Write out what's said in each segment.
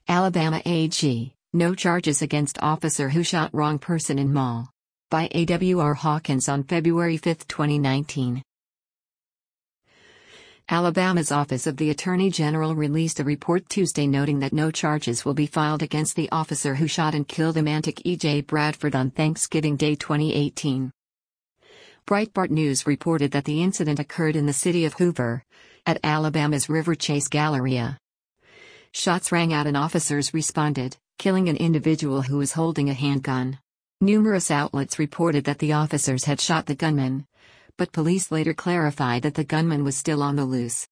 Alabama AG, no charges against officer who shot wrong person in mall. By A.W.R. Hawkins on February 5, 2019. Alabama's Office of the Attorney General released a report Tuesday noting that no charges will be filed against the officer who shot and killed Amantic E.J. Bradford on Thanksgiving Day 2018. Breitbart News reported that the incident occurred in the city of Hoover, at Alabama's River Chase Galleria. Shots rang out and officers responded, killing an individual who was holding a handgun. Numerous outlets reported that the officers had shot the gunman, but police later clarified that the gunman was still on the loose.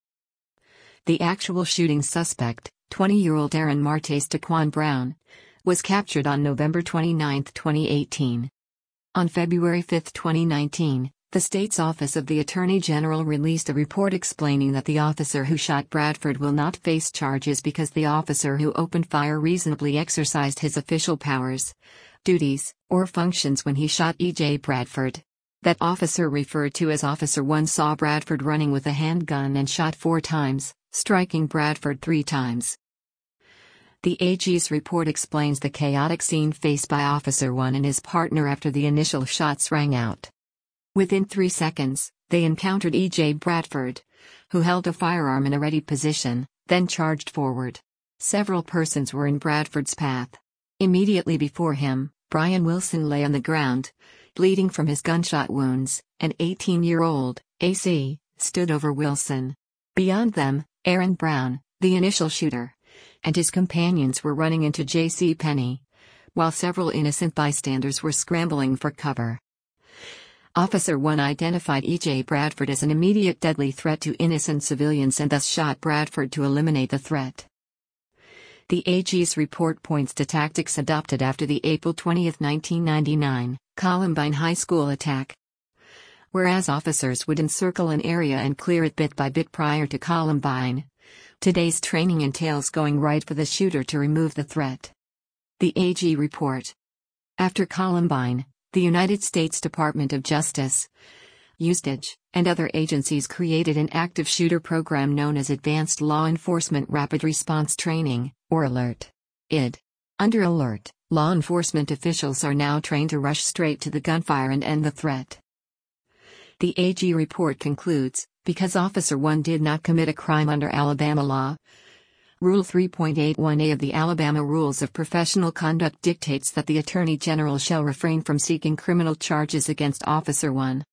The actual shooting suspect, 20-year-old Aaron Martes Taquan Brown, was captured on November 29, 2018. On February 5, 2019, the state's Office of the Attorney General released a report explaining that the officer who shot Bradford will not face charges because the officer who opened fire reasonably exercised his official powers, duties, or functions when he shot E.J. Bradford. That officer, referred to as Officer 1, saw Bradford running with a handgun and shot 4 times, striking Bradford 3 times. The AG's report explains the chaotic scene faced by Officer 1 and his partner after the initial shots rang out. Within 3 seconds, they encountered E.J. Bradford, who held a firearm in a ready position, then charged forward. Several persons were in Bradford's path. Immediately before him, Brian Wilson lay on the ground, bleeding from his gunshot wounds, and 18-year-old, AC, stood over Wilson. Beyond them, Aaron Brown, the initial shooter, and his companions were running into J.C. Penney, while several innocent bystanders were scrambling for cover. Officer 1 identified E.J. Bradford as an immediate deadly threat to innocent civilians and thus shot Bradford to eliminate the threat. The AG's report points to tactics adopted after the April 20, 1999, Columbine High School attack. Whereas officers would encircle an area and clear it bit by bit prior to Columbine, today's training entails going right for the shooter to remove the threat. The AG report. After Columbine, the United States Department of Justice, USAGE, and other agencies created an active shooter program known as Advanced Law Enforcement Rapid Response Training, or ALERT. ID. Under ALERT, law enforcement officials are now trained to rush straight to the gunfire and end the threat. The AG report concludes, because Officer 1 did not commit a crime under Alabama law, Rule 3.81a of the Alabama Rules of Professional Conduct dictates that the Attorney General shall refrain from seeking criminal charges against Officer 1.